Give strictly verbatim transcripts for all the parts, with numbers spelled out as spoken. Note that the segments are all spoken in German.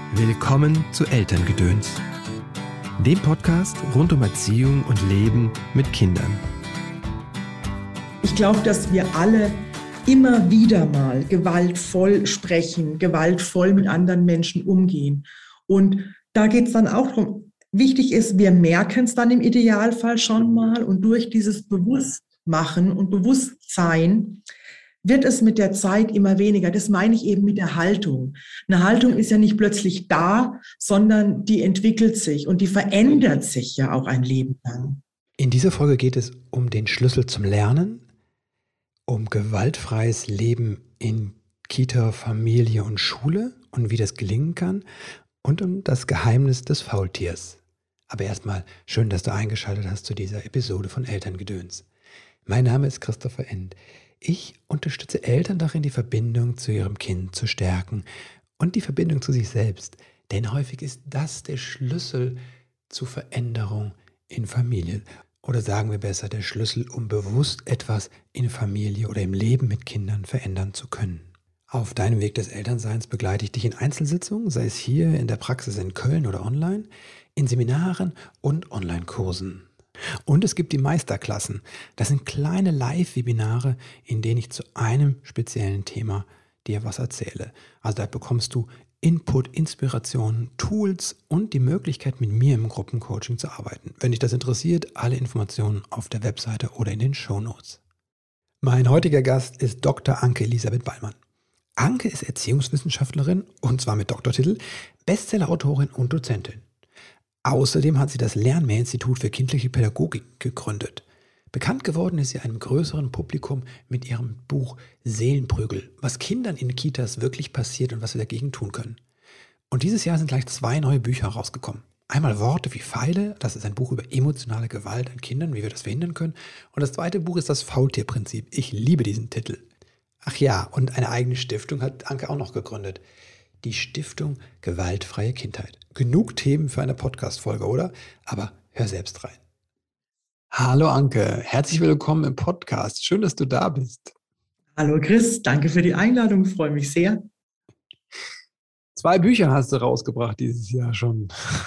Willkommen zu Elterngedöns, dem Podcast rund um Erziehung und Leben mit Kindern. Ich glaube, dass wir alle immer wieder mal gewaltvoll sprechen, gewaltvoll mit anderen Menschen umgehen. Und da geht es dann auch darum, wichtig ist, wir merken es dann im Idealfall schon mal und durch dieses Bewusstmachen und Bewusstsein wird es mit der Zeit immer weniger. Das meine ich eben mit der Haltung. Eine Haltung ist ja nicht plötzlich da, sondern die entwickelt sich und die verändert sich ja auch ein Leben lang. In dieser Folge geht es um den Schlüssel zum Lernen, um gewaltfreies Leben in Kita, Familie und Schule und wie das gelingen kann und um das Geheimnis des Faultiers. Aber erstmal schön, dass du eingeschaltet hast zu dieser Episode von Elterngedöns. Mein Name ist Christopher End. Ich unterstütze Eltern darin, die Verbindung zu ihrem Kind zu stärken und die Verbindung zu sich selbst. Denn häufig ist das der Schlüssel zur Veränderung in Familie. Oder sagen wir besser, der Schlüssel, um bewusst etwas in Familie oder im Leben mit Kindern verändern zu können. Auf deinem Weg des Elternseins begleite ich dich in Einzelsitzungen, sei es hier in der Praxis in Köln oder online, in Seminaren und Online-Kursen. Und es gibt die Meisterklassen. Das sind kleine Live-Webinare, in denen ich zu einem speziellen Thema dir was erzähle. Also da bekommst du Input, Inspiration, Tools und die Möglichkeit, mit mir im Gruppencoaching zu arbeiten. Wenn dich das interessiert, alle Informationen auf der Webseite oder in den Shownotes. Mein heutiger Gast ist Doktor Anke Elisabeth Ballmann. Anke ist Erziehungswissenschaftlerin und zwar mit Doktortitel, Bestsellerautorin und Dozentin. Außerdem hat sie das Lernmäher-Institut für kindliche Pädagogik gegründet. Bekannt geworden ist sie einem größeren Publikum mit ihrem Buch Seelenprügel, was Kindern in Kitas wirklich passiert und was wir dagegen tun können. Und dieses Jahr sind gleich zwei neue Bücher rausgekommen. Einmal Worte wie Pfeile, das ist ein Buch über emotionale Gewalt an Kindern, wie wir das verhindern können. Und das zweite Buch ist das Faultierprinzip. Ich liebe diesen Titel. Ach ja, und eine eigene Stiftung hat Anke auch noch gegründet. Die Stiftung Gewaltfreie Kindheit. Genug Themen für eine Podcast-Folge, oder? Aber hör selbst rein. Hallo Anke, herzlich willkommen im Podcast. Schön, dass du da bist. Hallo Chris, danke für die Einladung, ich freue mich sehr. Zwei Bücher hast du rausgebracht dieses Jahr schon.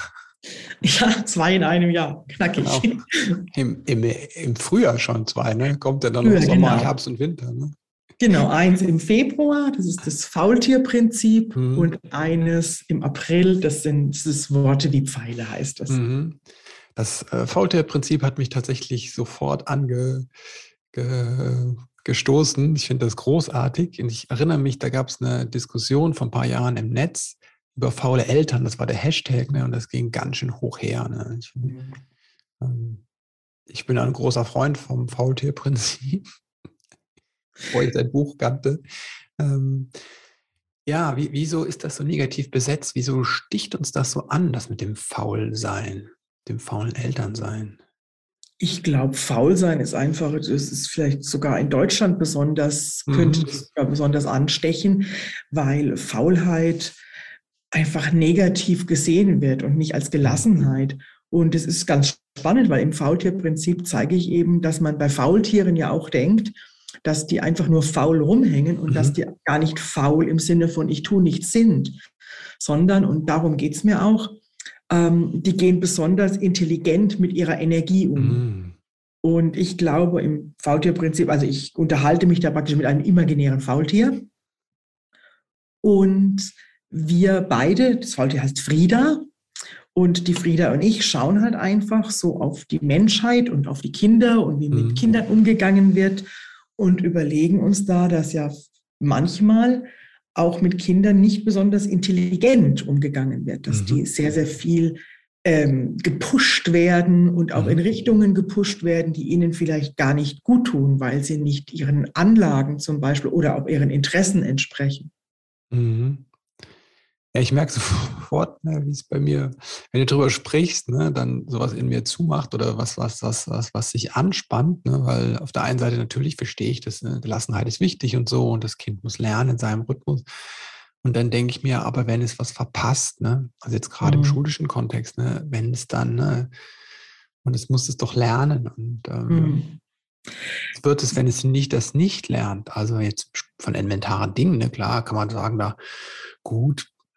Ja, zwei in einem Jahr, knackig. Genau. Im, im, Im Frühjahr schon zwei, ne? Kommt ja dann noch Ja, Sommer, genau. Herbst und Winter, ne? Genau, eins im Februar, das ist das Faultierprinzip, mhm. und eines im April, das sind das ist Worte wie Pfeile, heißt das. Mhm. Das äh, Faultierprinzip hat mich tatsächlich sofort ange, ge, gestoßen. Ich finde das großartig. Und ich erinnere mich, da gab es eine Diskussion vor ein paar Jahren im Netz über faule Eltern. Das war der Hashtag, ne? Und das ging ganz schön hoch her. Ne? Ich, mhm. ähm, ich bin ein großer Freund vom Faultierprinzip, bevor ich sein Buch kannte. Ähm, ja, wie, wieso ist das so negativ besetzt? Wieso sticht uns das so an, das mit dem Faulsein? Dem faulen Elternsein? Ich glaube, Faulsein ist einfach, das ist vielleicht sogar in Deutschland besonders, mhm. könnte das sogar besonders anstechen, weil Faulheit einfach negativ gesehen wird und nicht als Gelassenheit. Und es ist ganz spannend, weil im Faultierprinzip zeige ich eben, dass man bei Faultieren ja auch denkt, dass die einfach nur faul rumhängen und mhm. dass die gar nicht faul im Sinne von ich tue nichts sind, sondern, und darum geht es mir auch, die gehen besonders intelligent mit ihrer Energie um. Mm. Und ich glaube im Faultierprinzip, also ich unterhalte mich da praktisch mit einem imaginären Faultier. Und wir beide, das Faultier heißt Frieda, und die Frieda und ich schauen halt einfach so auf die Menschheit und auf die Kinder und wie mm. mit Kindern umgegangen wird und überlegen uns da, dass ja manchmal auch mit Kindern nicht besonders intelligent umgegangen wird, dass mhm. die sehr, sehr viel ähm, gepusht werden und auch mhm. in Richtungen gepusht werden, die ihnen vielleicht gar nicht gut tun, weil sie nicht ihren Anlagen zum Beispiel oder auch ihren Interessen entsprechen. Mhm. Ja, ich merke sofort, ne, wie es bei mir, wenn du darüber sprichst, ne, dann sowas in mir zumacht oder was, was, was, was, was sich anspannt, ne, weil auf der einen Seite natürlich verstehe ich, dass ne, Gelassenheit ist wichtig und so und das Kind muss lernen in seinem Rhythmus. Und dann denke ich mir, aber wenn es was verpasst, ne, also jetzt gerade mhm. im schulischen Kontext, ne, wenn es dann, ne, und es muss es doch lernen und ähm, mhm. wird es, wenn es nicht das nicht lernt, also jetzt von elementaren Dingen, ne, klar kann man sagen, da gut,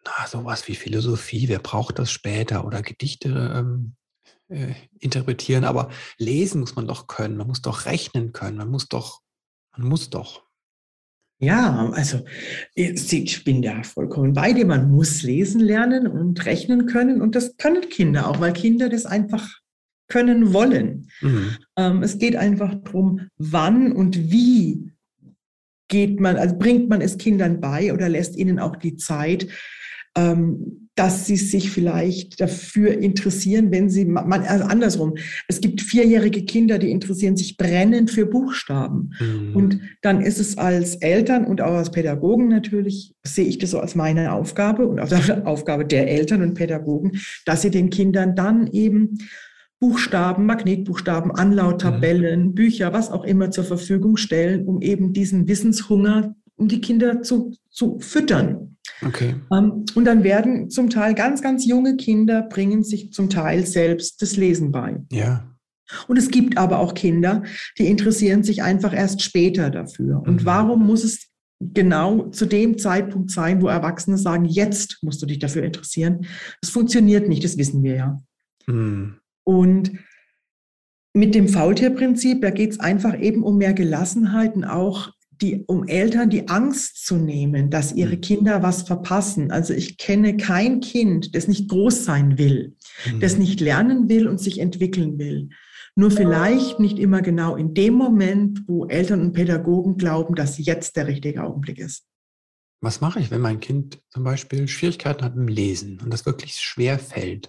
na, sowas wie Philosophie, wer braucht das später? Oder Gedichte ähm, äh, interpretieren. Aber lesen muss man doch können, man muss doch rechnen können, man muss doch, man muss doch. Ja, also ich bin da vollkommen bei dir. Man muss lesen lernen und rechnen können und das können Kinder auch, weil Kinder das einfach können wollen. Mhm. Ähm, es geht einfach darum, wann und wie geht man, also bringt man es Kindern bei oder lässt ihnen auch die Zeit, ähm, dass sie sich vielleicht dafür interessieren, wenn sie, man, also andersrum, es gibt vierjährige Kinder, die interessieren sich brennend für Buchstaben. Mhm. Und dann ist es als Eltern und auch als Pädagogen natürlich, sehe ich das so als meine Aufgabe und als Aufgabe der Eltern und Pädagogen, dass sie den Kindern dann eben Buchstaben, Magnetbuchstaben, Anlauttabellen, Mhm. Bücher, was auch immer zur Verfügung stellen, um eben diesen Wissenshunger, um die Kinder zu, zu füttern. Okay. Um, und dann werden zum Teil ganz, ganz junge Kinder, bringen sich zum Teil selbst das Lesen bei. Ja. Und es gibt aber auch Kinder, die interessieren sich einfach erst später dafür. Und Mhm. warum muss es genau zu dem Zeitpunkt sein, wo Erwachsene sagen, jetzt musst du dich dafür interessieren? Das funktioniert nicht, das wissen wir ja. Mhm. Und mit dem Faultierprinzip, da geht es einfach eben um mehr Gelassenheit und auch die, um Eltern die Angst zu nehmen, dass ihre Mhm. Kinder was verpassen. Also ich kenne kein Kind, das nicht groß sein will, Mhm. das nicht lernen will und sich entwickeln will. Nur vielleicht nicht immer genau in dem Moment, wo Eltern und Pädagogen glauben, dass jetzt der richtige Augenblick ist. Was mache ich, wenn mein Kind zum Beispiel Schwierigkeiten hat im Lesen und das wirklich schwer fällt?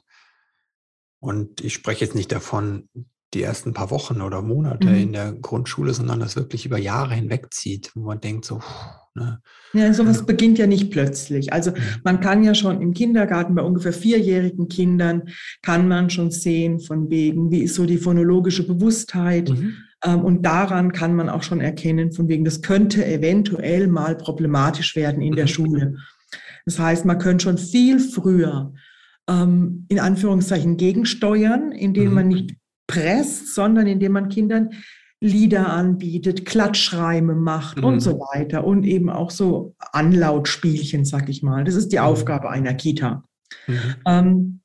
Und ich spreche jetzt nicht davon, die ersten paar Wochen oder Monate in Mhm. der Grundschule, sondern das wirklich über Jahre hinweg zieht, wo man denkt so, ne? Ja, sowas beginnt ja nicht plötzlich. Also Mhm. man kann ja schon im Kindergarten bei ungefähr vierjährigen Kindern kann man schon sehen von wegen, wie ist so die phonologische Bewusstheit. Mhm. Ähm, und daran kann man auch schon erkennen von wegen, das könnte eventuell mal problematisch werden in der Mhm. Schule. Das heißt, man könnte schon viel früher ähm, in Anführungszeichen gegensteuern, indem man Mhm. nicht presst, sondern indem man Kindern Lieder anbietet, Klatschreime macht und so Mhm. weiter und eben auch so Anlautspielchen, sag ich mal. Das ist die Mhm. Aufgabe einer Kita. Mhm. Ähm,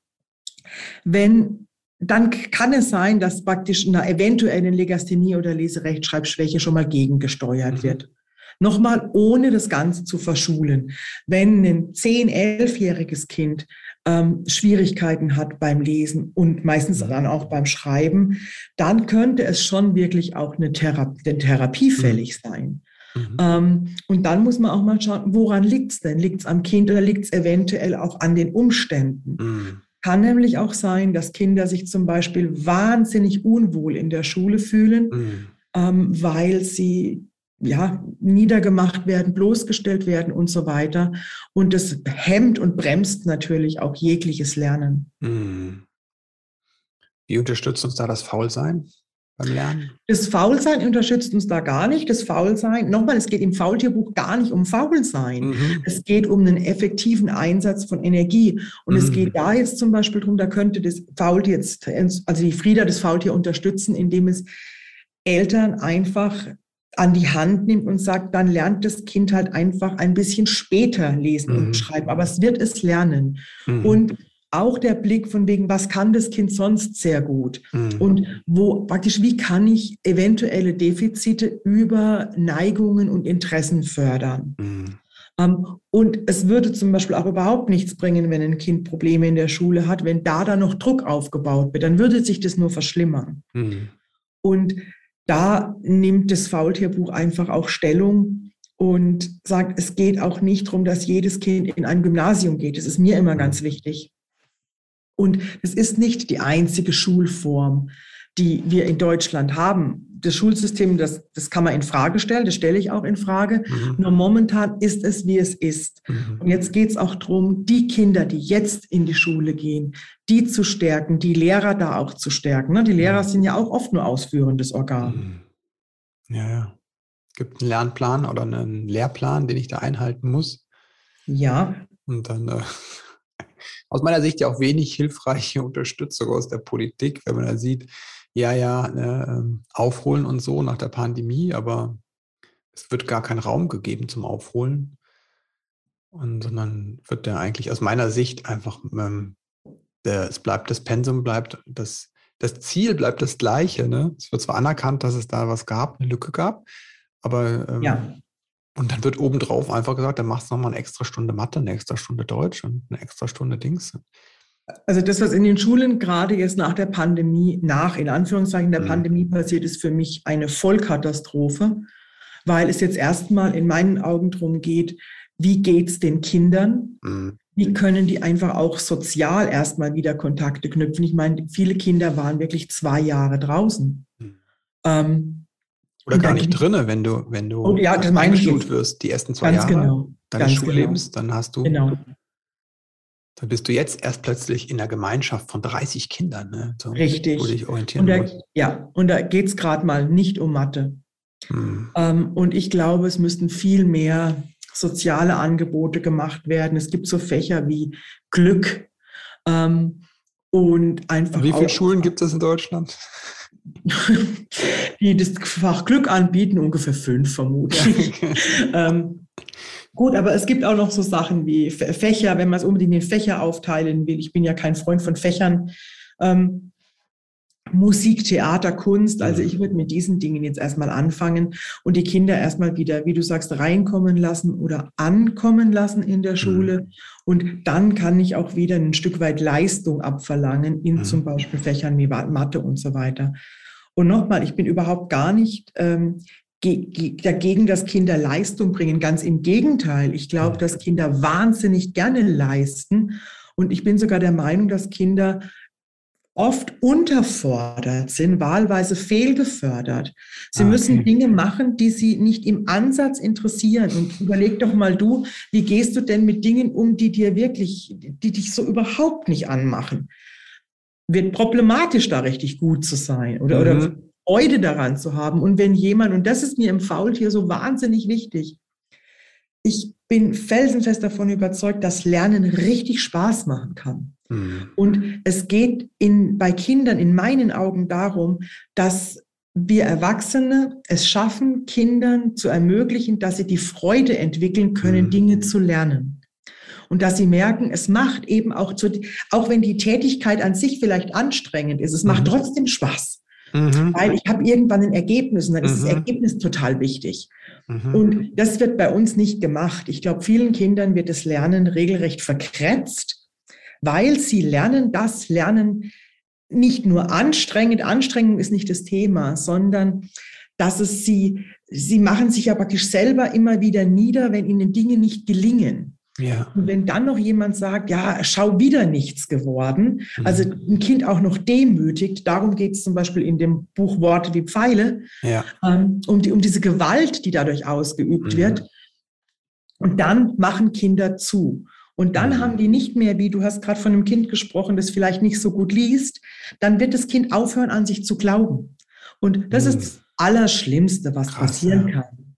wenn dann kann es sein, dass praktisch einer eventuellen Legasthenie oder Leserechtschreibschwäche schon mal gegengesteuert Mhm. wird. Nochmal, ohne das Ganze zu verschulen. Wenn ein zehn-, elfjähriges Kind ähm, Schwierigkeiten hat beim Lesen und meistens Mhm. dann auch beim Schreiben, dann könnte es schon wirklich auch eine, Thera eine Therapie fällig sein. Mhm. Ähm, und dann muss man auch mal schauen, woran liegt es denn? Liegt es am Kind oder liegt es eventuell auch an den Umständen? Mhm. Kann nämlich auch sein, dass Kinder sich zum Beispiel wahnsinnig unwohl in der Schule fühlen, Mhm. ähm, weil sie ja niedergemacht werden, bloßgestellt werden und so weiter. Und das hemmt und bremst natürlich auch jegliches Lernen. Mhm. Wie unterstützt uns da das Faulsein beim Lernen? Das Faulsein unterstützt uns da gar nicht. Das Faulsein, nochmal, es geht im Faultierbuch gar nicht um Faulsein. Mhm. Es geht um einen effektiven Einsatz von Energie. Und es geht Mhm. da jetzt zum Beispiel darum, da könnte das Faultier jetzt, also die Frieda das Faultier unterstützen, indem es Eltern einfach an die Hand nimmt und sagt, dann lernt das Kind halt einfach ein bisschen später lesen und Mhm. schreiben, aber es wird es lernen. Mhm. Und auch der Blick von wegen, was kann das Kind sonst sehr gut? Mhm. Und wo praktisch, wie kann ich eventuelle Defizite über Neigungen und Interessen fördern? Mhm. Ähm, und es würde zum Beispiel auch überhaupt nichts bringen, wenn ein Kind Probleme in der Schule hat, wenn da dann noch Druck aufgebaut wird, dann würde sich das nur verschlimmern. Mhm. Und da nimmt das Faultierbuch einfach auch Stellung und sagt, es geht auch nicht darum, dass jedes Kind in ein Gymnasium geht. Das ist mir immer ganz Mhm. wichtig. Und es ist nicht die einzige Schulform, die wir in Deutschland haben. Das Schulsystem, das, das kann man in Frage stellen, das stelle ich auch in Frage. Mhm. Nur momentan ist es, wie es ist. Mhm. Und jetzt geht es auch darum, die Kinder, die jetzt in die Schule gehen, die zu stärken, die Lehrer da auch zu stärken. Die Lehrer Mhm. sind ja auch oft nur ausführendes Organ. Mhm. Ja, ja. Es gibt einen Lernplan oder einen Lehrplan, den ich da einhalten muss. Ja, Und dann äh, aus meiner Sicht ja auch wenig hilfreiche Unterstützung aus der Politik, wenn man da sieht, ja, ja, ne, ähm, aufholen und so nach der Pandemie, aber es wird gar kein Raum gegeben zum Aufholen. Und sondern wird der eigentlich aus meiner Sicht einfach, ähm, der, es bleibt, das Pensum bleibt, das, das Ziel bleibt das gleiche. Ne? Es wird zwar anerkannt, dass es da was gab, eine Lücke gab, aber ähm, Ja. und dann wird obendrauf einfach gesagt, dann machst du nochmal eine extra Stunde Mathe, eine extra Stunde Deutsch und eine extra Stunde Dings. Also das, was in den Schulen gerade jetzt nach der Pandemie, nach in Anführungszeichen der Mhm. Pandemie passiert, ist für mich eine Vollkatastrophe, weil es jetzt erstmal in meinen Augen darum geht, wie geht es den Kindern? Mhm. Wie können die einfach auch sozial erstmal wieder Kontakte knüpfen? Ich meine, viele Kinder waren wirklich zwei Jahre draußen. Mhm. Ähm, Oder und gar dann nicht gibt drinne, wenn du, wenn oh, du ja, das meine ich eingeschult jetzt. wirst, die ersten zwei Ganz Jahre genau, deines ganz genau, Schullebens, dann hast du, genau. dann bist du jetzt erst plötzlich in einer Gemeinschaft von dreißig Kindern, ne, so, wo du Richtig. dich orientieren Und da, musst. ja, und da geht es gerade mal nicht um Mathe. Mhm. Ähm, und ich glaube, es müssten viel mehr soziale Angebote gemacht werden. Es gibt so Fächer wie Glück ähm, und einfach Wie viele auch, Schulen gibt es in Deutschland? die das Fach Glück anbieten, ungefähr fünf vermutlich. ähm, gut, aber es gibt auch noch so Sachen wie Fächer, wenn man es unbedingt in Fächer aufteilen will. Ich bin ja kein Freund von Fächern. Ähm, Musik, Theater, Kunst. Also ich würde mit diesen Dingen jetzt erstmal anfangen und die Kinder erstmal wieder, wie du sagst, reinkommen lassen oder ankommen lassen in der Schule. Und dann kann ich auch wieder ein Stück weit Leistung abverlangen in zum Beispiel Fächern wie Mathe und so weiter. Und nochmal, ich bin überhaupt gar nicht ähm, dagegen, dass Kinder Leistung bringen. Ganz im Gegenteil. Ich glaube, dass Kinder wahnsinnig gerne leisten. Und ich bin sogar der Meinung, dass Kinder oft unterfordert sind, wahlweise fehlgefördert. Sie Ah, müssen okay. Dinge machen, die sie nicht im Ansatz interessieren. Und überleg doch mal du, wie gehst du denn mit Dingen um, die dir wirklich, die dich so überhaupt nicht anmachen? Wird problematisch, da richtig gut zu sein oder, oder Mhm. Freude daran zu haben. Und wenn jemand, und das ist mir im Faultier so wahnsinnig wichtig, ich bin felsenfest davon überzeugt, dass Lernen richtig Spaß machen kann. Mhm. Und es geht in, bei Kindern in meinen Augen darum, dass wir Erwachsene es schaffen, Kindern zu ermöglichen, dass sie die Freude entwickeln können, Mhm. Dinge zu lernen. Und dass sie merken, es macht eben auch, zu, auch wenn die Tätigkeit an sich vielleicht anstrengend ist, es macht Mhm. trotzdem Spaß. Mhm. Weil ich habe irgendwann ein Ergebnis und dann ist das Mhm. Ergebnis total wichtig. Mhm. Und das wird bei uns nicht gemacht. Ich glaube, vielen Kindern wird das Lernen regelrecht verkretzt, weil sie lernen, das Lernen nicht nur anstrengend, Anstrengung ist nicht das Thema, sondern dass es sie, sie machen sich ja praktisch selber immer wieder nieder, wenn ihnen Dinge nicht gelingen. Ja. Und wenn dann noch jemand sagt, ja, schau, wieder nichts geworden, also ein Kind auch noch demütigt, darum geht es zum Beispiel in dem Buch Worte wie Pfeile, Ja. ähm, um, die, um diese Gewalt, die dadurch ausgeübt Mhm. wird. Und dann machen Kinder zu. Und dann Mhm. haben die nicht mehr, wie du hast gerade von einem Kind gesprochen, das vielleicht nicht so gut liest, dann wird das Kind aufhören, an sich zu glauben. Und das Mhm. ist das Allerschlimmste, was Krass, passieren ja. kann.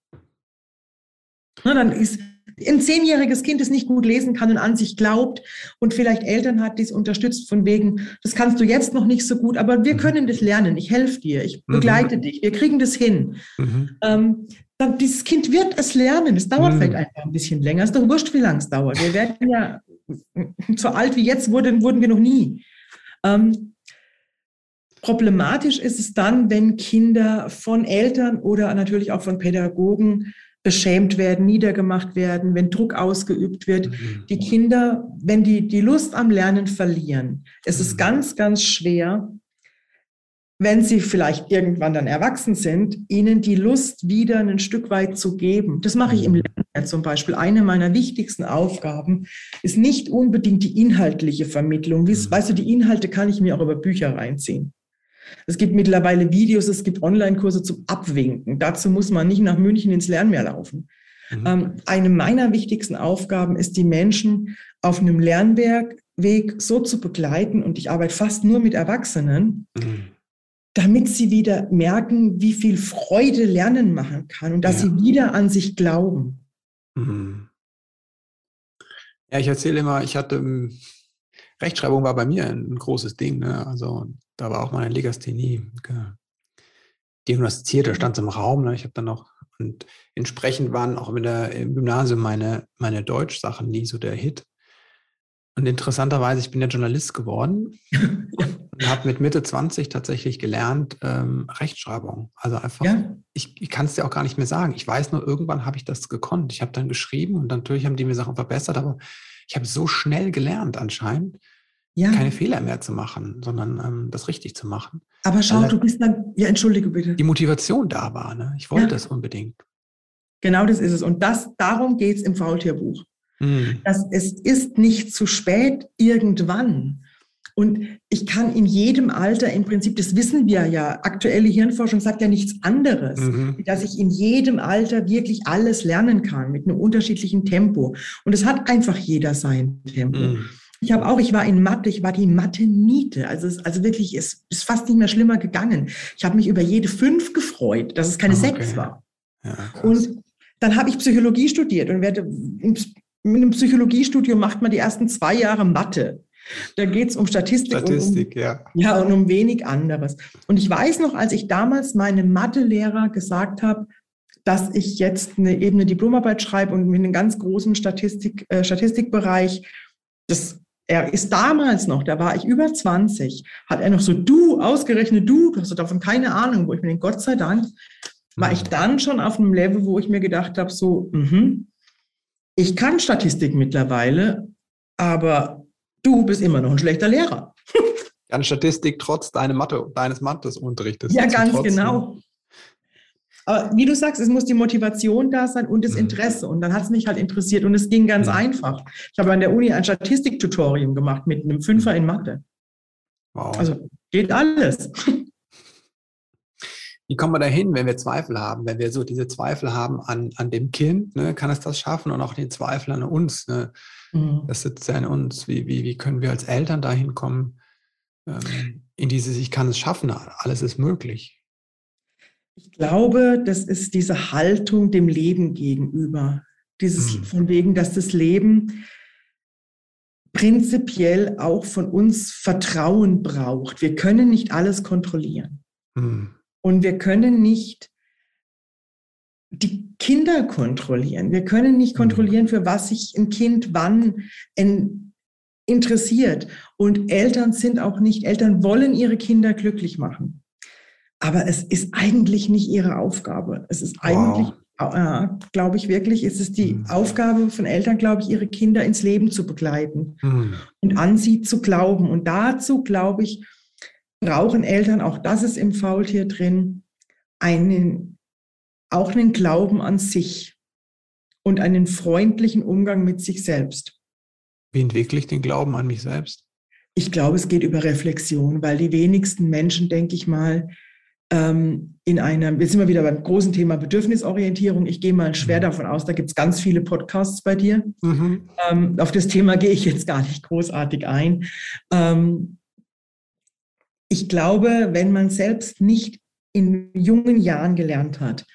Na, dann ist ein zehnjähriges Kind, das nicht gut lesen kann und an sich glaubt und vielleicht Eltern hat, die es unterstützt von wegen, das kannst du jetzt noch nicht so gut, aber wir Mhm. können das lernen, ich helfe dir, ich begleite Mhm. dich, wir kriegen das hin. Mhm. Ähm, dann, dieses Kind wird es lernen, es dauert Mhm. vielleicht einfach ein bisschen länger, es ist doch wurscht, wie lange es dauert. Wir werden ja, so alt wie jetzt wurden, wurden wir noch nie. Ähm, problematisch ist es dann, wenn Kinder von Eltern oder natürlich auch von Pädagogen beschämt werden, niedergemacht werden, wenn Druck ausgeübt wird. Mhm. Die Kinder, wenn die die Lust am Lernen verlieren, es ist Mhm. ganz, ganz schwer, wenn sie vielleicht irgendwann dann erwachsen sind, ihnen die Lust wieder ein Stück weit zu geben. Das mache ich im Lernen zum Beispiel. Eine meiner wichtigsten Aufgaben ist nicht unbedingt die inhaltliche Vermittlung. Mhm. Weißt du, die Inhalte kann ich mir auch über Bücher reinziehen. Es gibt mittlerweile Videos, es gibt Online-Kurse zum Abwinken. Dazu muss man nicht nach München ins Lernmeer laufen. Mhm. Ähm, eine meiner wichtigsten Aufgaben ist, die Menschen auf einem Lernweg so zu begleiten, und ich arbeite fast nur mit Erwachsenen, Mhm. damit sie wieder merken, wie viel Freude Lernen machen kann und dass Ja. sie wieder an sich glauben. Mhm. Ja, ich erzähle immer, ich hatte, ähm, Rechtschreibung war bei mir ein, ein großes Ding, ne? Also da war auch mal eine Legasthenie ge- diagnostiziert, da stand es im Raum, ne? Ich habe dann auch Und entsprechend waren auch mit der, im Gymnasium meine, meine Deutschsachen nie so der Hit. Und interessanterweise, ich bin ja Journalist geworden und habe mit Mitte zwanzig tatsächlich gelernt, ähm, Rechtschreibung. Also einfach, ja. ich, ich kann es dir auch gar nicht mehr sagen. Ich weiß nur, irgendwann habe ich das gekonnt. Ich habe dann geschrieben und natürlich haben die mir Sachen verbessert, aber ich habe so schnell gelernt anscheinend, ja. keine Fehler mehr zu machen, sondern ähm, das richtig zu machen. Aber schau, du bist dann, ja, entschuldige bitte. Die Motivation da war, ne? Ich wollte es ja. unbedingt. Genau das ist es. Und das, darum geht es im Faultierbuch. Mhm. Das, es ist nicht zu spät irgendwann. Und ich kann in jedem Alter im Prinzip, das wissen wir ja, aktuelle Hirnforschung sagt ja nichts anderes, mhm. dass ich in jedem Alter wirklich alles lernen kann mit einem unterschiedlichen Tempo. Und es hat einfach jeder sein Tempo. Mhm. Ich habe auch, ich war in Mathe, ich war die Mathe-Niete. Also, es, also wirklich, es ist fast nicht mehr schlimmer gegangen. Ich habe mich über jede fünf gefreut, dass es keine okay. sechs war. Ja, und dann habe ich Psychologie studiert und werde im Mit einem Psychologiestudium macht man die ersten zwei Jahre Mathe. Da geht es um Statistik, Statistik und um, ja. ja, und um wenig anderes. Und ich weiß noch, als ich damals meinem Mathelehrer gesagt habe, dass ich jetzt eine, eben eine Diplomarbeit schreibe und mit einem ganz großen Statistik, äh, Statistikbereich, das, er ist damals noch, da war ich über zwanzig, hat er noch so, du, ausgerechnet du, du hast davon keine Ahnung, wo ich mir denke, Gott sei Dank, war ich dann schon auf einem Level, wo ich mir gedacht habe, so, mhm, ich kann Statistik mittlerweile, aber du bist immer noch ein schlechter Lehrer. Kann Statistik trotz deines Mathe, deines Matheunterrichtes. Ja, ganz trotzdem. Genau. Aber wie du sagst, es muss die Motivation da sein und das Interesse. Und dann hat es mich halt interessiert und es ging ganz mhm. einfach. Ich habe an der Uni ein Statistiktutorium gemacht mit einem Fünfer in Mathe. Wow. Also geht alles. Wie kommen wir dahin, wenn wir Zweifel haben? Wenn wir so diese Zweifel haben an, an dem Kind, ne, kann es das schaffen? Und auch den Zweifel an uns. Ne? Mhm. Das sitzt ja in uns. Wie, wie, wie können wir als Eltern dahin kommen, ähm, in dieses, ich kann es schaffen, alles ist möglich? Ich glaube, das ist diese Haltung dem Leben gegenüber. Dieses mhm. von wegen, dass das Leben prinzipiell auch von uns Vertrauen braucht. Wir können nicht alles kontrollieren. Mhm. Und wir können nicht die Kinder kontrollieren. Wir können nicht kontrollieren, für was sich ein Kind wann interessiert. Und Eltern sind auch nicht, Eltern wollen ihre Kinder glücklich machen. Aber es ist eigentlich nicht ihre Aufgabe. Es ist eigentlich, wow. äh, glaube ich wirklich, es ist die mhm. Aufgabe von Eltern, glaube ich, ihre Kinder ins Leben zu begleiten mhm. und an sie zu glauben. Und dazu, glaube ich, brauchen Eltern, auch das ist im Faultier drin, einen, auch einen Glauben an sich und einen freundlichen Umgang mit sich selbst. Wie entwickle ich den Glauben an mich selbst? Ich glaube, es geht über Reflexion, weil die wenigsten Menschen, denke ich mal, ähm, in einem, jetzt sind wir wieder beim großen Thema Bedürfnisorientierung. Ich gehe mal schwer mhm. davon aus, da gibt es ganz viele Podcasts bei dir. Mhm. Ähm, auf das Thema gehe ich jetzt gar nicht großartig ein. Ähm, Ich glaube, wenn man selbst nicht in jungen Jahren gelernt hat,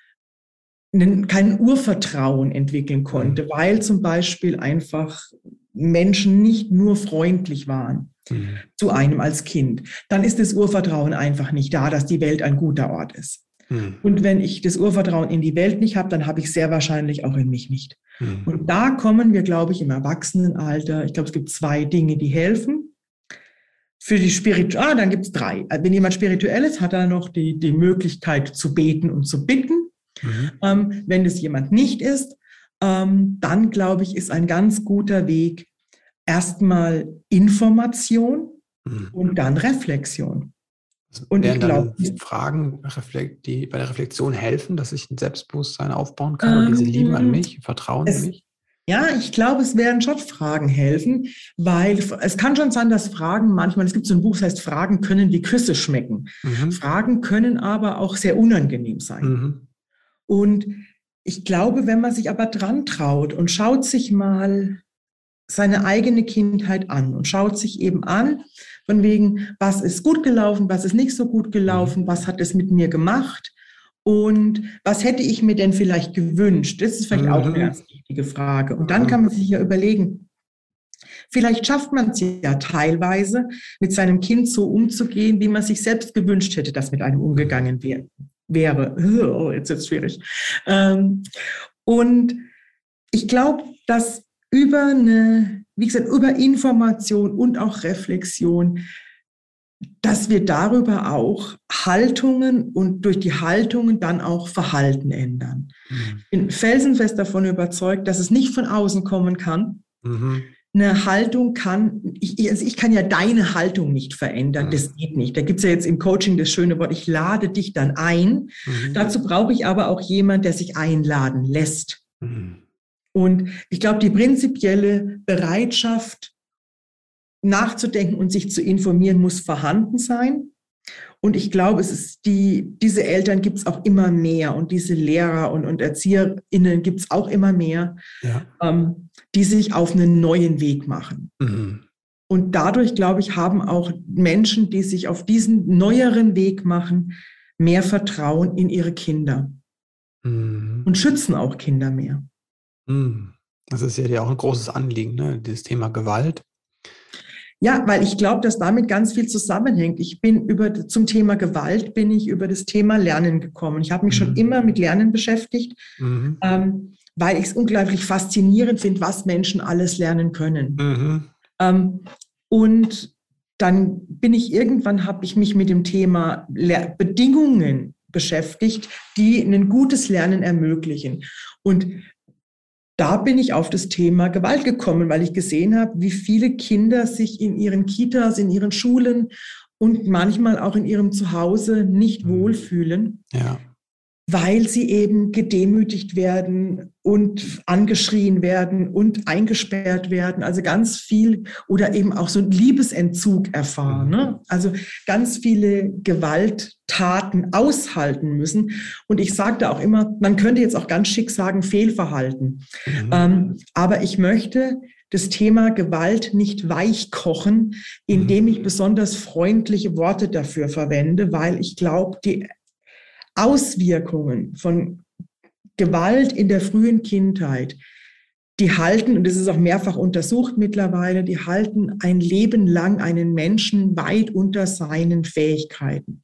kein Urvertrauen entwickeln konnte, mhm. weil zum Beispiel einfach Menschen nicht nur freundlich waren mhm. zu einem als Kind, dann ist das Urvertrauen einfach nicht da, dass die Welt ein guter Ort ist. Mhm. Und wenn ich das Urvertrauen in die Welt nicht habe, dann habe ich es sehr wahrscheinlich auch in mich nicht. Mhm. Und da kommen wir, glaube ich, im Erwachsenenalter, ich glaube, es gibt zwei Dinge, die helfen. Für die Spirit, ah, dann gibt es drei. Wenn jemand spirituell ist, hat er noch die, die Möglichkeit zu beten und zu bitten. Mhm. Ähm, wenn das jemand nicht ist, ähm, dann glaube ich, ist ein ganz guter Weg erstmal Information mhm. und dann Reflexion. Und ich glaube, Fragen, die bei der Reflexion helfen, dass ich ein Selbstbewusstsein aufbauen kann ähm, und diese Liebe an mich, Vertrauen in mich. Ja, ich glaube, es werden schon Fragen helfen, weil es kann schon sein, dass Fragen manchmal, es gibt so ein Buch, das heißt, Fragen können wie Küsse schmecken. Mhm. Fragen können aber auch sehr unangenehm sein. Mhm. Und ich glaube, wenn man sich aber dran traut und schaut sich mal seine eigene Kindheit an und schaut sich eben an, von wegen, was ist gut gelaufen, was ist nicht so gut gelaufen, mhm. was hat es mit mir gemacht? Und was hätte ich mir denn vielleicht gewünscht? Das ist vielleicht mhm. auch eine ganz wichtige Frage. Und dann kann man sich ja überlegen, vielleicht schafft man es ja teilweise, mit seinem Kind so umzugehen, wie man sich selbst gewünscht hätte, dass mit einem umgegangen wird. wäre. Oh, jetzt ist es schwierig. Ähm, und ich glaube, dass über eine, wie gesagt, über Information und auch Reflexion, dass wir darüber auch Haltungen und durch die Haltungen dann auch Verhalten ändern. Mhm. Ich bin felsenfest davon überzeugt, dass es nicht von außen kommen kann. Mhm. Eine Haltung kann, ich, also ich kann ja deine Haltung nicht verändern, mhm. das geht nicht. Da gibt es ja jetzt im Coaching das schöne Wort, ich lade dich dann ein. Mhm. Dazu brauche ich aber auch jemanden, der sich einladen lässt. Mhm. Und ich glaube, die prinzipielle Bereitschaft, nachzudenken und sich zu informieren, muss vorhanden sein. Und ich glaube, es ist die, diese Eltern gibt es auch immer mehr und diese Lehrer und, und ErzieherInnen gibt es auch immer mehr, ja. ähm, die sich auf einen neuen Weg machen. Mhm. Und dadurch, glaube ich, haben auch Menschen, die sich auf diesen neueren Weg machen, mehr Vertrauen in ihre Kinder mhm. und schützen auch Kinder mehr. Mhm. Das ist ja auch ein großes Anliegen, ne? Dieses Thema Gewalt. Ja, weil ich glaube, dass damit ganz viel zusammenhängt. Ich bin über zum Thema Gewalt bin ich über das Thema Lernen gekommen. Ich habe mich mhm. schon immer mit Lernen beschäftigt, mhm. ähm, weil ich es unglaublich faszinierend finde, was Menschen alles lernen können. Mhm. Ähm, und dann bin ich irgendwann habe ich mich mit dem Thema Le- Bedingungen beschäftigt, die ein gutes Lernen ermöglichen. Und da bin ich auf das Thema Gewalt gekommen, weil ich gesehen habe, wie viele Kinder sich in ihren Kitas, in ihren Schulen und manchmal auch in ihrem Zuhause nicht mhm. wohlfühlen, ja. weil sie eben gedemütigt werden und angeschrien werden und eingesperrt werden. Also ganz viel oder eben auch so einen Liebesentzug erfahren. Mhm. Ne? Also ganz viele Gewalttaten aushalten müssen. Und ich sage da auch immer, man könnte jetzt auch ganz schick sagen, Fehlverhalten. Mhm. Ähm, aber ich möchte das Thema Gewalt nicht weichkochen, indem ich besonders freundliche Worte dafür verwende, weil ich glaube, die Auswirkungen von Gewalt in der frühen Kindheit, die halten, und das ist auch mehrfach untersucht mittlerweile, die halten ein Leben lang einen Menschen weit unter seinen Fähigkeiten.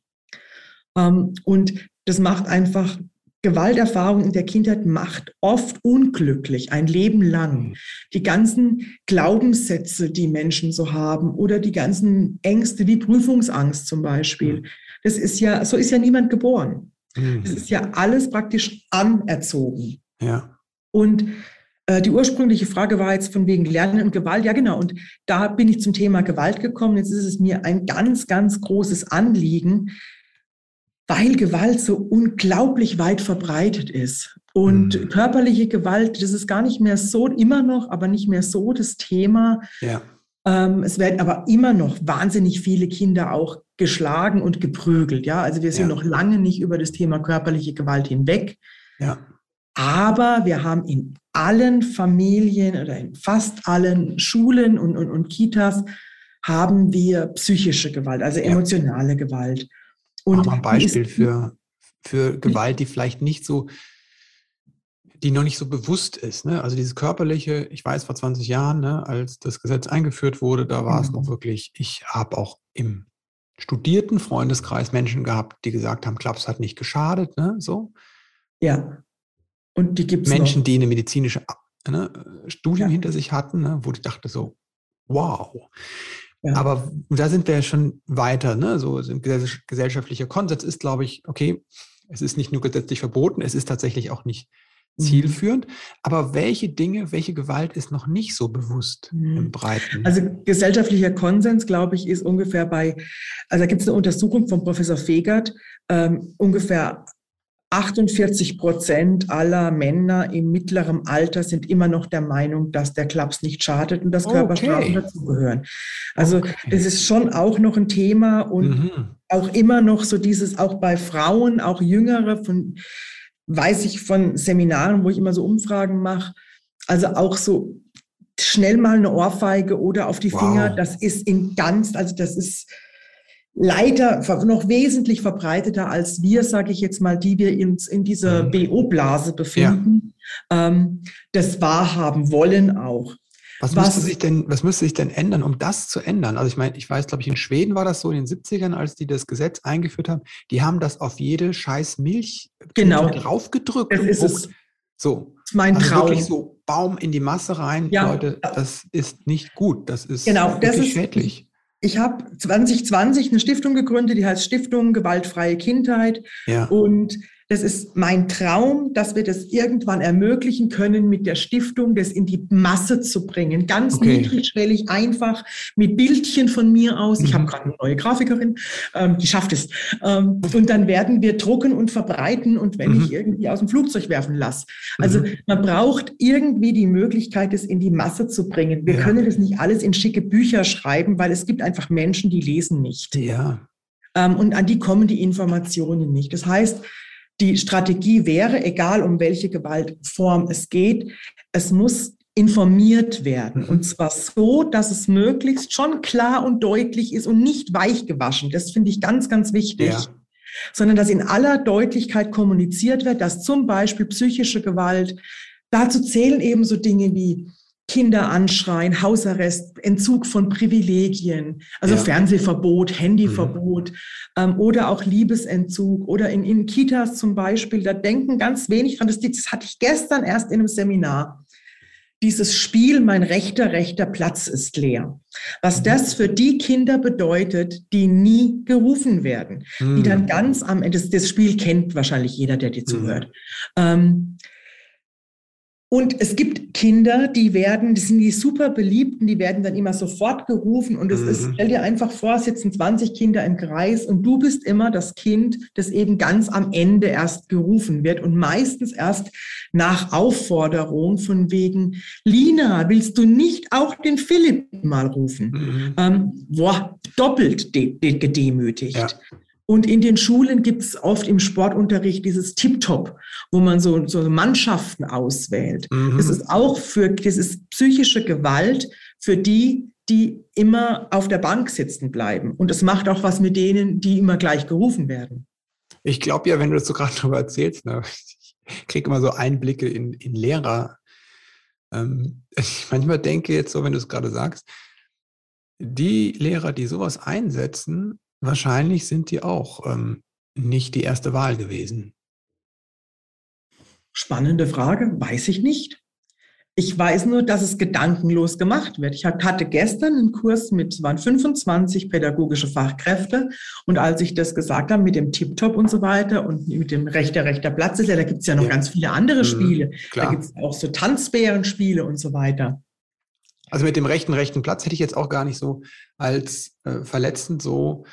Und das macht einfach, Gewalterfahrung in der Kindheit macht oft unglücklich, ein Leben lang. Die ganzen Glaubenssätze, die Menschen so haben, oder die ganzen Ängste wie Prüfungsangst zum Beispiel, das ist ja, so ist ja niemand geboren. Das ist ja alles praktisch anerzogen. Ja. Und äh, die ursprüngliche Frage war jetzt von wegen Lernen und Gewalt. Ja, genau. Und da bin ich zum Thema Gewalt gekommen. Jetzt ist es mir ein ganz, ganz großes Anliegen, weil Gewalt so unglaublich weit verbreitet ist. Und mhm. körperliche Gewalt, das ist gar nicht mehr so, immer noch, aber nicht mehr so das Thema. Ja. Ähm, es werden aber immer noch wahnsinnig viele Kinder auch geschlagen und geprügelt. Ja, also wir sind ja. noch lange nicht über das Thema körperliche Gewalt hinweg. Ja. Aber wir haben in allen Familien oder in fast allen Schulen und, und, und Kitas haben wir psychische Gewalt, also emotionale ja. Gewalt. Und ein Beispiel für, für Gewalt, die vielleicht nicht so, die noch nicht so bewusst ist. Ne? Also dieses körperliche, ich weiß vor zwanzig Jahren, ne, als das Gesetz eingeführt wurde, da war mhm. es noch wirklich, ich habe auch im studierten Freundeskreis Menschen gehabt, die gesagt haben, Klaps hat nicht geschadet. Ne? So. Ja, und die gibt es Menschen, noch. die eine medizinische ne, Studium ja. hinter sich hatten, ne, wo ich dachte so, wow. Ja. Aber da sind wir ja schon weiter. Ne? So ein gesellschaftlicher Konsens ist, glaube ich, okay, es ist nicht nur gesetzlich verboten, es ist tatsächlich auch nicht zielführend. Aber welche Dinge, welche Gewalt ist noch nicht so bewusst mhm. im Breiten? Also gesellschaftlicher Konsens, glaube ich, ist ungefähr bei, also da gibt es eine Untersuchung von Professor Fegert, ähm, ungefähr achtundvierzig Prozent aller Männer im mittleren Alter sind immer noch der Meinung, dass der Klaps nicht schadet und dass okay. Körperstrafen dazugehören. Also okay. das ist schon auch noch ein Thema und mhm. auch immer noch so dieses, auch bei Frauen, auch Jüngere, von weiß ich von Seminaren, wo ich immer so Umfragen mache, also auch so schnell mal eine Ohrfeige oder auf die wow. Finger, das ist in ganz, also das ist leider noch wesentlich verbreiteter als wir, sage ich jetzt mal, die wir uns in dieser mhm. B O-Blase befinden, ja. ähm, das wahrhaben wollen auch. Was müsste Was sich denn, was müsste sich denn ändern, um das zu ändern? Also ich meine, ich weiß, glaube ich, in Schweden war das so in den siebzigern, als die das Gesetz eingeführt haben, die haben das auf jede scheiß Milchtüte genau, draufgedrückt das und ist gedruckt. es, So. ist mein Also wirklich Traum. so Baum in die Masse rein. Ja, Leute, das ist nicht gut. Das ist genau, das wirklich ist, ich, schädlich. ich habe zwanzig zwanzig eine Stiftung gegründet, die heißt Stiftung Gewaltfreie Kindheit. Ja, Und das ist mein Traum, dass wir das irgendwann ermöglichen können, mit der Stiftung das in die Masse zu bringen. Ganz okay. niedrigschwellig, einfach mit Bildchen von mir aus. Ich habe Mhm. gerade eine neue Grafikerin, ähm, die schafft es. Ähm, und dann werden wir drucken und verbreiten und wenn ich Mhm. irgendwie aus dem Flugzeug werfen lasse. Also Mhm. man braucht irgendwie die Möglichkeit, es in die Masse zu bringen. Wir Ja. können das nicht alles in schicke Bücher schreiben, weil es gibt einfach Menschen, die lesen nicht. Ja. Ähm, und an die kommen die Informationen nicht. Das heißt, die Strategie wäre, egal um welche Gewaltform es geht, es muss informiert werden. Mhm. Und zwar so, dass es möglichst schon klar und deutlich ist und nicht weich gewaschen. Das finde ich ganz, ganz wichtig. Ja. Sondern dass in aller Deutlichkeit kommuniziert wird, dass zum Beispiel psychische Gewalt, dazu zählen eben so Dinge wie Kinder anschreien, Hausarrest, Entzug von Privilegien, also Ja. Fernsehverbot, Handyverbot Mhm. ähm, oder auch Liebesentzug oder in, in Kitas zum Beispiel, da denken ganz wenig dran, das, das hatte ich gestern erst in einem Seminar. Dieses Spiel, mein rechter, rechter Platz ist leer. Was das für die Kinder bedeutet, die nie gerufen werden, Mhm. die dann ganz am Ende, das, das Spiel kennt wahrscheinlich jeder, der dir zuhört. Mhm. Ähm, Und es gibt Kinder, die werden, das sind die super beliebten, die werden dann immer sofort gerufen und es Mhm. ist, stell dir einfach vor, es sitzen zwanzig Kinder im Kreis und du bist immer das Kind, das eben ganz am Ende erst gerufen wird und meistens erst nach Aufforderung von wegen, Lina, willst du nicht auch den Philipp mal rufen? Mhm. Ähm, boah, doppelt de- de- gedemütigt. Ja. Und in den Schulen gibt es oft im Sportunterricht dieses Tip-Top, wo man so, so Mannschaften auswählt. Mhm. Das ist auch für, das ist psychische Gewalt für die, die immer auf der Bank sitzen bleiben. Und es macht auch was mit denen, die immer gleich gerufen werden. Ich glaube ja, wenn du das so gerade drüber erzählst, ne, ich kriege immer so Einblicke in, in Lehrer. Ähm, ich manchmal denke jetzt so, wenn du es gerade sagst, die Lehrer, die sowas einsetzen, wahrscheinlich sind die auch ähm, nicht die erste Wahl gewesen. Spannende Frage, weiß ich nicht. Ich weiß nur, dass es gedankenlos gemacht wird. Ich hatte gestern einen Kurs mit, es waren fünfundzwanzig pädagogische Fachkräfte. Und als ich das gesagt habe mit dem Tip-Top und so weiter und mit dem rechter, rechter Platz ist ja, da gibt es ja noch Ja. ganz viele andere Mhm, Spiele. klar. Da gibt es auch so Tanzbärenspiele und so weiter. Also mit dem rechten, rechten Platz hätte ich jetzt auch gar nicht so als äh, verletzend so,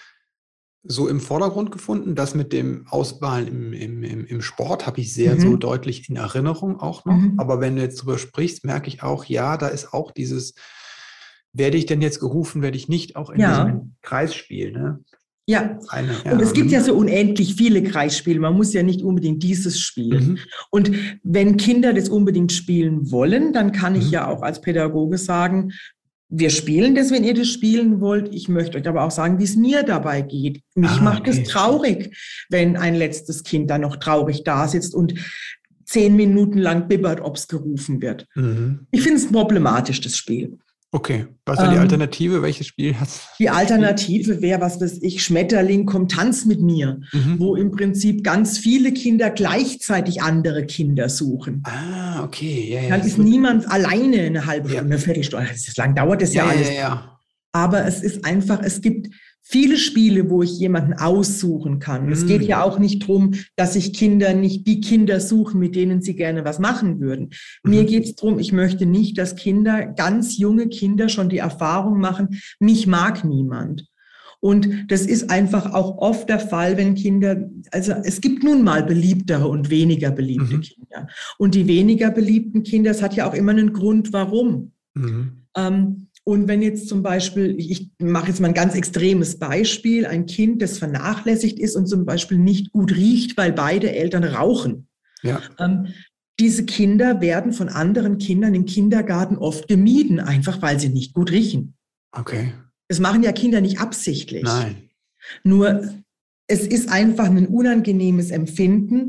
so im Vordergrund gefunden. Das mit dem Auswahlen im, im, im, im Sport habe ich sehr Mhm. so deutlich in Erinnerung auch noch. Mhm. Aber wenn du jetzt drüber sprichst, merke ich auch, ja, da ist auch dieses, werde ich denn jetzt gerufen, werde ich nicht auch in Ja. diesem Kreisspiel, ne? Ja, Eine, ja. und es gibt mhm. ja so unendlich viele Kreisspiele. Man muss ja nicht unbedingt dieses spielen. Mhm. Und wenn Kinder das unbedingt spielen wollen, dann kann ich Mhm. ja auch als Pädagoge sagen, wir spielen das, wenn ihr das spielen wollt. Ich möchte euch aber auch sagen, wie es mir dabei geht. Mich Ah, macht okay. es traurig, wenn ein letztes Kind dann noch traurig da sitzt und zehn Minuten lang bibbert, ob es gerufen wird. Mhm. Ich finde es problematisch, das Spiel. Okay, was wäre die Ähm, Alternative? Welches Spiel hat Die Alternative wäre, was weiß ich, Schmetterling, komm, tanz mit mir, Mhm. wo im Prinzip ganz viele Kinder gleichzeitig andere Kinder suchen. Ah, okay. Ja, ja, Dann das ist wird- niemand alleine eine halbe Ja. Stunde, eine Viertelstunde. Das ist lang dauert das ja, ja, alles. ja, ja. Aber es ist einfach, es gibt viele Spiele, wo ich jemanden aussuchen kann. Mhm. Es geht ja auch nicht darum, dass sich Kinder nicht die Kinder suchen, mit denen sie gerne was machen würden. Mhm. Mir geht es darum, ich möchte nicht, dass Kinder, ganz junge Kinder schon die Erfahrung machen, mich mag niemand. Und das ist einfach auch oft der Fall, wenn Kinder, also es gibt nun mal beliebtere und weniger beliebte Mhm. Kinder. Und die weniger beliebten Kinder, es hat ja auch immer einen Grund, warum. Mhm. Ähm, und wenn jetzt zum Beispiel, ich mache jetzt mal ein ganz extremes Beispiel, ein Kind, das vernachlässigt ist und zum Beispiel nicht gut riecht, weil beide Eltern rauchen. Ja. Ähm, diese Kinder werden von anderen Kindern im Kindergarten oft gemieden, einfach weil sie nicht gut riechen. Okay. Das machen ja Kinder nicht absichtlich. Nein. Nur es ist einfach ein unangenehmes Empfinden.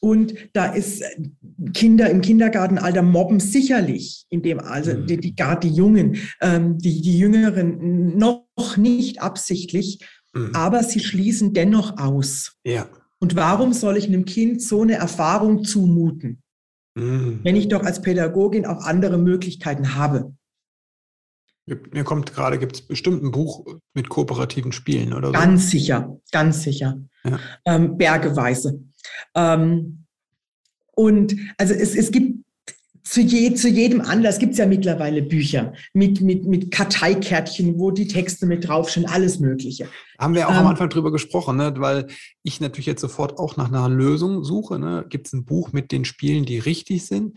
Und da ist Kinder im Kindergartenalter mobben sicherlich, in dem, also Mhm. die, die, gerade die Jungen, ähm, die, die Jüngeren noch nicht absichtlich, Mhm. aber sie schließen dennoch aus. Ja. Und warum soll ich einem Kind so eine Erfahrung zumuten, Mhm. wenn ich doch als Pädagogin auch andere Möglichkeiten habe? Mir kommt gerade, gibt es bestimmt ein Buch mit kooperativen Spielen oder so? Ganz sicher, ganz sicher. Ja. Ähm, bergeweise. Ähm, und also es, es gibt zu, je, zu jedem Anlass gibt es ja mittlerweile Bücher mit, mit, mit Karteikärtchen, wo die Texte mit draufstehen, alles Mögliche. Haben wir auch Ähm, am Anfang drüber gesprochen, ne? Weil ich natürlich jetzt sofort auch nach einer Lösung suche. Ne? Gibt es ein Buch mit den Spielen, die richtig sind?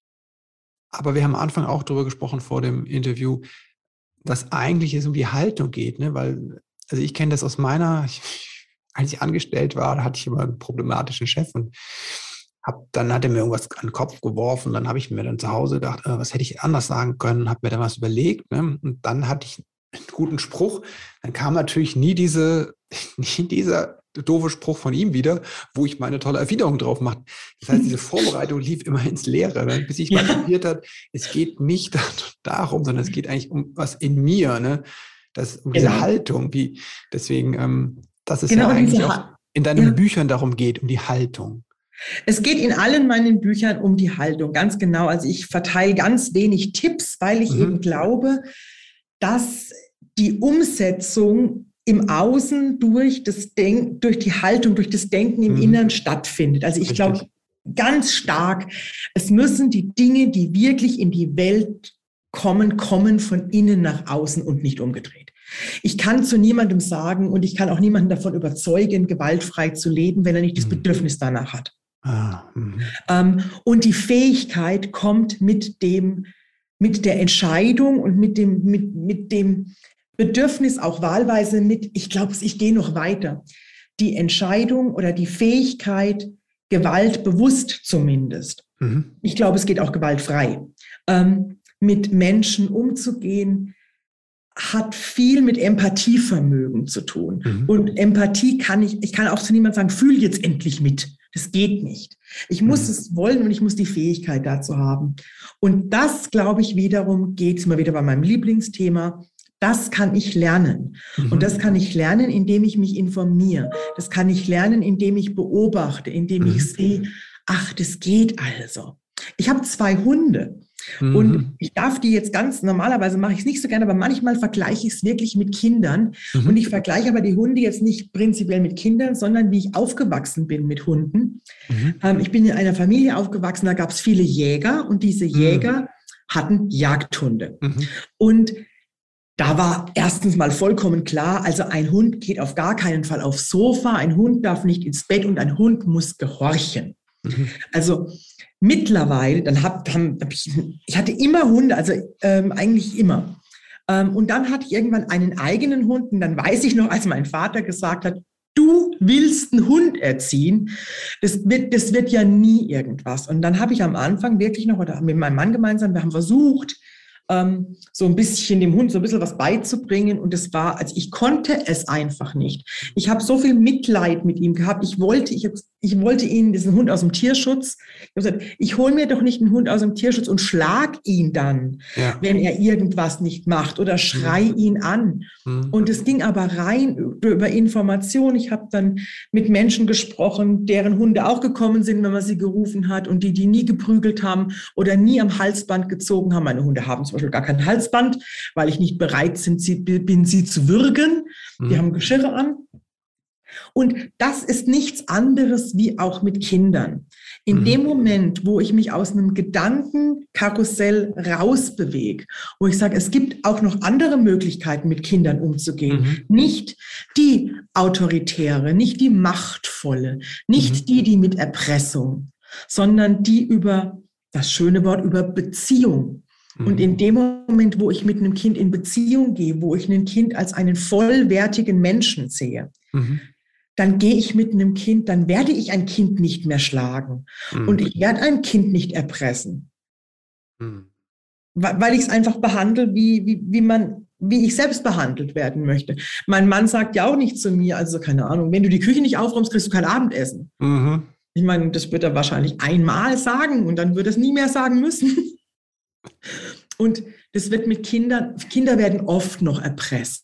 Aber wir haben am Anfang auch drüber gesprochen vor dem Interview, dass eigentlich es um die Haltung geht. Ne? Weil, also ich kenne das aus meiner, ich, als ich angestellt war, da hatte ich immer einen problematischen Chef und hab, dann hat er mir irgendwas an den Kopf geworfen. Dann habe ich mir dann zu Hause gedacht, äh, was hätte ich anders sagen können, habe mir dann was überlegt. Ne? Und dann hatte ich einen guten Spruch. Dann kam natürlich nie diese, nie dieser doofe Spruch von ihm wieder, wo ich meine tolle Erwiderung drauf mache. Das heißt, diese Vorbereitung lief immer ins Leere, ne? Bis ich Ja. mal kapiert habe, es geht nicht darum, sondern es geht eigentlich um was in mir, ne? Das, um diese Genau. Haltung, wie, deswegen, ähm, dass es Genau, ja und eigentlich diese auch Ha- in deinen Ja. Büchern darum geht, um die Haltung. Es geht in allen meinen Büchern um die Haltung, ganz genau. Also ich verteile ganz wenig Tipps, weil ich Mhm. eben glaube, dass die Umsetzung im Außen durch das Denk, durch die Haltung, durch das Denken im Mhm. Inneren stattfindet. Also ich Richtig. glaube ganz stark, es müssen die Dinge, die wirklich in die Welt kommen, kommen von innen nach außen und nicht umgedreht. Ich kann zu niemandem sagen und ich kann auch niemanden davon überzeugen, gewaltfrei zu leben, wenn er nicht das Mhm. Bedürfnis danach hat. Ah, mhm. Ähm, und die Fähigkeit kommt mit dem, mit der Entscheidung und mit dem, mit, mit dem Bedürfnis auch wahlweise mit, ich glaube, ich gehe noch weiter. Die Entscheidung oder die Fähigkeit, Gewalt bewusst zumindest. Mhm. Ich glaube, es geht auch gewaltfrei. Ähm, mit Menschen umzugehen, hat viel mit Empathievermögen zu tun. Mhm. Und Empathie kann ich, ich kann auch zu niemandem sagen, fühl jetzt endlich mit. Das geht nicht. Ich muss Mhm. es wollen und ich muss die Fähigkeit dazu haben. Und das, glaube ich, wiederum geht es immer wieder bei meinem Lieblingsthema. Das kann ich lernen. Mhm. Und das kann ich lernen, indem ich mich informiere. Das kann ich lernen, indem ich beobachte, indem Mhm. ich sehe, ach, das geht also. Ich habe zwei Hunde. Mhm. Und ich darf die jetzt ganz, normalerweise mache ich es nicht so gerne, aber manchmal vergleiche ich es wirklich mit Kindern. Mhm. Und ich vergleiche aber die Hunde jetzt nicht prinzipiell mit Kindern, sondern wie ich aufgewachsen bin mit Hunden. Mhm. Ähm, ich bin in einer Familie aufgewachsen, da gab es viele Jäger und diese Jäger mhm. hatten Jagdhunde. Mhm. Und da war erstens mal vollkommen klar, also ein Hund geht auf gar keinen Fall aufs Sofa, ein Hund darf nicht ins Bett und ein Hund muss gehorchen. Mhm. Also mittlerweile, dann hab, hab ich, ich hatte immer Hunde, also ähm, eigentlich immer. Ähm, und dann hatte ich irgendwann einen eigenen Hund und dann weiß ich noch, als mein Vater gesagt hat, du willst einen Hund erziehen, das wird, das wird ja nie irgendwas. Und dann habe ich am Anfang wirklich noch, oder mit meinem Mann gemeinsam, wir haben versucht, ähm, so ein bisschen dem Hund so ein bisschen was beizubringen. Und es war, also ich konnte es einfach nicht. Ich habe so viel Mitleid mit ihm gehabt. Ich wollte, ich, ich wollte ihn, diesen Hund aus dem Tierschutz, ich habe gesagt, ich hole mir doch nicht einen Hund aus dem Tierschutz und schlag ihn dann, ja. wenn er irgendwas nicht macht oder schrei mhm. ihn an. Mhm. Und es ging aber rein über Information. Ich habe dann mit Menschen gesprochen, deren Hunde auch gekommen sind, wenn man sie gerufen hat und die, die nie geprügelt haben oder nie am Halsband gezogen haben. Meine Hunde haben zum Beispiel gar kein Halsband, weil ich nicht bereit bin, sie, bin, sie zu würgen. Mhm. Die haben Geschirre an. Und das ist nichts anderes wie auch mit Kindern. In mhm. dem Moment, wo ich mich aus einem Gedankenkarussell rausbewege, wo ich sage, es gibt auch noch andere Möglichkeiten, mit Kindern umzugehen. Mhm. Nicht die autoritäre, nicht die machtvolle, nicht mhm. die, die mit Erpressung, sondern die über, das schöne Wort, über Beziehung. Mhm. Und in dem Moment, wo ich mit einem Kind in Beziehung gehe, wo ich ein Kind als einen vollwertigen Menschen sehe, mhm. dann gehe ich mit einem Kind, dann werde ich ein Kind nicht mehr schlagen. Mhm. Und ich werde ein Kind nicht erpressen. Mhm. Weil ich es einfach behandle, wie, wie, wie man, wie ich selbst behandelt werden möchte. Mein Mann sagt ja auch nicht zu mir, also keine Ahnung, wenn du die Küche nicht aufräumst, kriegst du kein Abendessen. Mhm. Ich meine, das wird er wahrscheinlich einmal sagen und dann wird er es nie mehr sagen müssen. Und das wird mit Kindern, Kinder werden oft noch erpresst.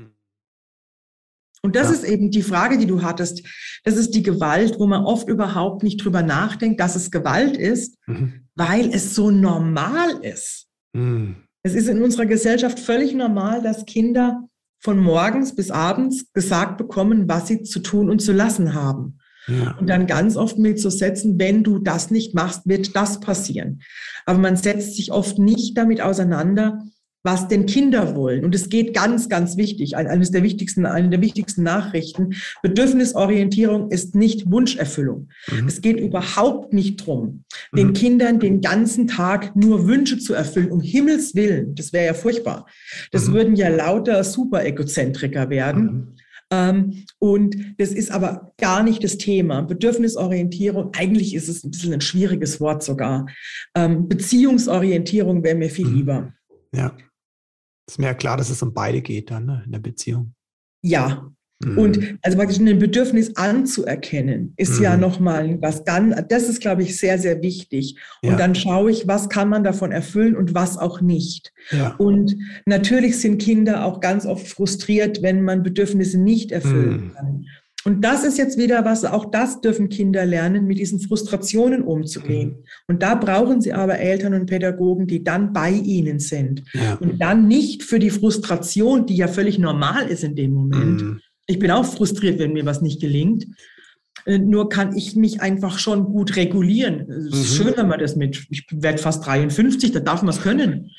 Und das ja. ist eben die Frage, die du hattest. Das ist die Gewalt, wo man oft überhaupt nicht drüber nachdenkt, dass es Gewalt ist, mhm. weil es so normal ist. Mhm. Es ist in unserer Gesellschaft völlig normal, dass Kinder von morgens bis abends gesagt bekommen, was sie zu tun und zu lassen haben. Ja. Und dann ganz oft mit so Sätzen, wenn du das nicht machst, wird das passieren. Aber man setzt sich oft nicht damit auseinander, was denn Kinder wollen. Und es geht ganz, ganz wichtig, eines der wichtigsten, eine der wichtigsten Nachrichten. Bedürfnisorientierung ist nicht Wunscherfüllung. Mhm. Es geht überhaupt nicht drum, mhm. den Kindern den ganzen Tag nur Wünsche zu erfüllen, um Himmels Willen. Das wäre ja furchtbar. Das mhm. würden ja lauter Super-Egozentriker werden. Mhm. Ähm, und das ist aber gar nicht das Thema. Bedürfnisorientierung, eigentlich ist es ein bisschen ein schwieriges Wort sogar. Ähm, Beziehungsorientierung wäre mir viel mhm. lieber. Ja. Ist mir ja klar, dass es um beide geht dann, ne, in der Beziehung. Ja. Mhm. Und also praktisch ein Bedürfnis anzuerkennen, ist mhm. ja nochmal was ganz, das ist, glaube ich, sehr, sehr wichtig. Und ja. dann schaue ich, was kann man davon erfüllen und was auch nicht. Ja. Und natürlich sind Kinder auch ganz oft frustriert, wenn man Bedürfnisse nicht erfüllen mhm. kann. Und das ist jetzt wieder was, auch das dürfen Kinder lernen, mit diesen Frustrationen umzugehen. Mhm. Und da brauchen sie aber Eltern und Pädagogen, die dann bei ihnen sind. Ja. Und dann nicht für die Frustration, die ja völlig normal ist in dem Moment. Mhm. Ich bin auch frustriert, wenn mir was nicht gelingt. Nur kann ich mich einfach schon gut regulieren. Es ist mhm. schön, wenn man das mit, ich werde fast dreiundfünfzig, da darf man es können.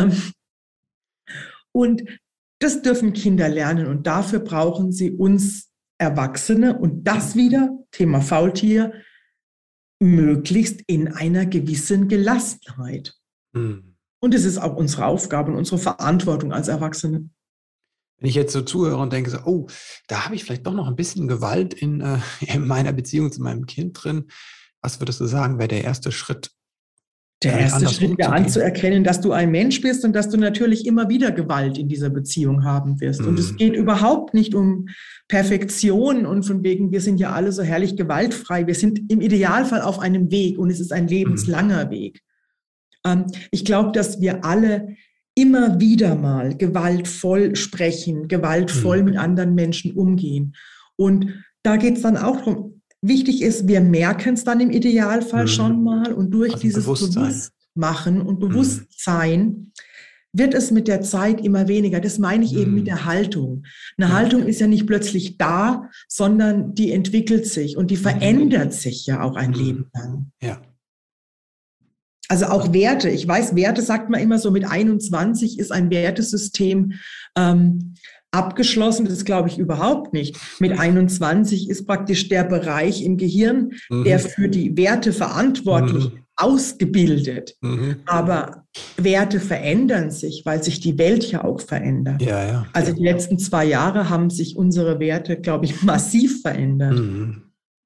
Und das dürfen Kinder lernen. Und dafür brauchen sie uns Erwachsene und das wieder, Thema Faultier, möglichst in einer gewissen Gelassenheit. Mhm. Und es ist auch unsere Aufgabe und unsere Verantwortung als Erwachsene. Wenn ich jetzt so zuhöre und denke, so, oh, da habe ich vielleicht doch noch ein bisschen Gewalt in, äh, in meiner Beziehung zu meinem Kind drin, was würdest du sagen, wäre der erste Schritt? Der erste Schritt wäre anzuerkennen, dass du ein Mensch bist und dass du natürlich immer wieder Gewalt in dieser Beziehung haben wirst. Mm. Und es geht überhaupt nicht um Perfektion und von wegen, wir sind ja alle so herrlich gewaltfrei. Wir sind im Idealfall auf einem Weg und es ist ein lebenslanger mm. Weg. Ähm, ich glaube, dass wir alle immer wieder mal gewaltvoll sprechen, gewaltvoll mm. mit anderen Menschen umgehen. Und da geht es dann auch darum, wichtig ist, wir merken es dann im Idealfall mhm. schon mal und durch also dieses Bewusstmachen und Bewusstsein mhm. wird es mit der Zeit immer weniger. Das meine ich mhm. eben mit der Haltung. Eine ja. Haltung ist ja nicht plötzlich da, sondern die entwickelt sich und die mhm. verändert sich ja auch ein mhm. Leben lang. Ja. Also auch Werte. Ich weiß, Werte sagt man immer so, mit einundzwanzig ist ein Wertesystem ähm, abgeschlossen, das glaube ich überhaupt nicht. Mit einundzwanzig ist praktisch der Bereich im Gehirn, mhm. der für die Werte verantwortlich mhm. ausgebildet. Mhm. Aber Werte verändern sich, weil sich die Welt ja auch verändert. Ja, ja. Also die letzten zwei Jahre haben sich unsere Werte, glaube ich, massiv verändert. Mhm.